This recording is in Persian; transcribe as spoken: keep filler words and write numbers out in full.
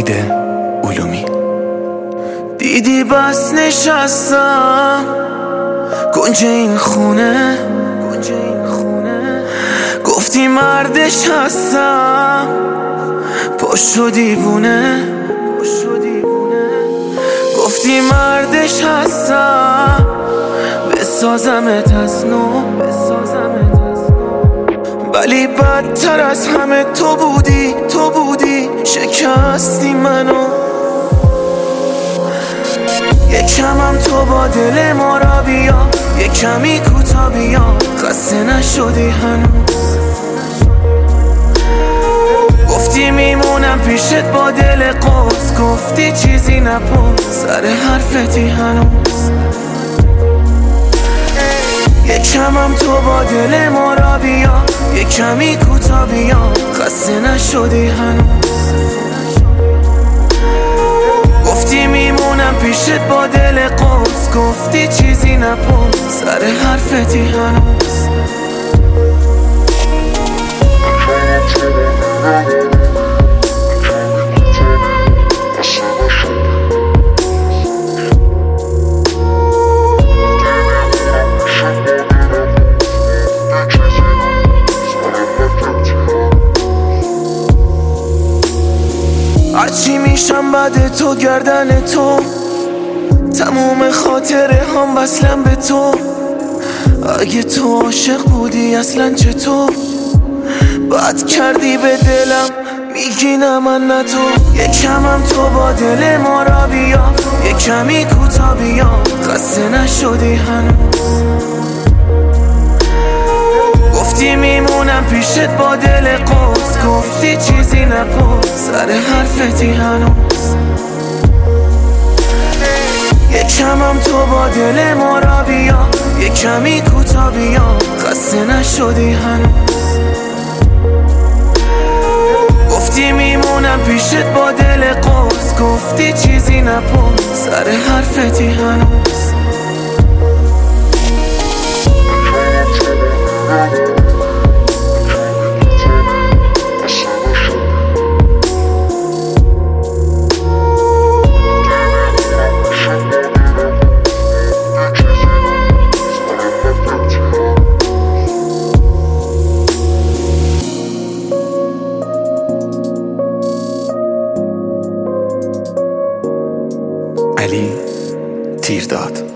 امید علومی. دیدی بس نشستم گنج این خونه، گفتی مردش هستم پاشو دیوونه، گفتی مردش هستم بسازمت از نو، ولی بدتر از همه تو بودی، تو بودی شکستی منو. یکمم تو با دل ما را بیا، یکمی کوتا بیا، خسته نشدی هنوز. گفتی میمونم پیشت با دل قوس، گفتی چیزی نپرس سر حرفتی هنوز. یکمم تو با دل ما را بیا، یکمی کوتا بیا، خسته نشدی هنوز. گفتی میمونم پیشت با دل قوس، گفتی چیزی نپرس سر حرفتی هنوز. هرچی میشم بعد تو گردن تو، تموم خاطره هم وصلم به تو. اگه تو عاشق بودی اصلا چطور بد کردی به دلم، میگی نه من نه تو. یکمم تو با دل ما را بیا، یکمی کوتا بیا، خسته نشدی هنوز. گفتی میمونم پیشت با دل قوس، گفتی چیزی نپرس سر حرفتی هنوز. یکمم تو با دل ما را بیا، یکمی کوتا بیا، خسته نشدی هنوز. گفتی میمونم پیشت با دل قوس، گفتی چیزی نپرس سر حرفتی هنوز. علی تیرداد.